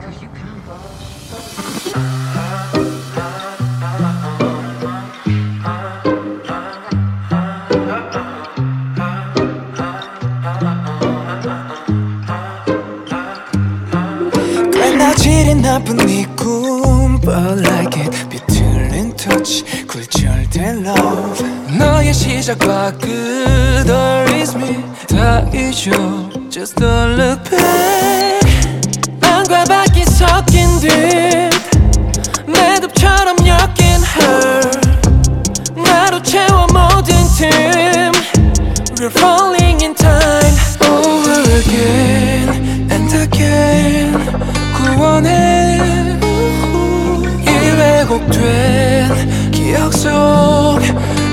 꽤나 질이 나쁜 네 꿈 But like it 비틀린 touch 굴절된 love 너의 시작과 끝 All is me 다 잊어 Just don't look back 안과 밖이 섞인 듯 매듭처럼 엮인 her 나로 채워 모든 틈 We're falling in time Over again and again 구원해 이 왜곡된 기억 속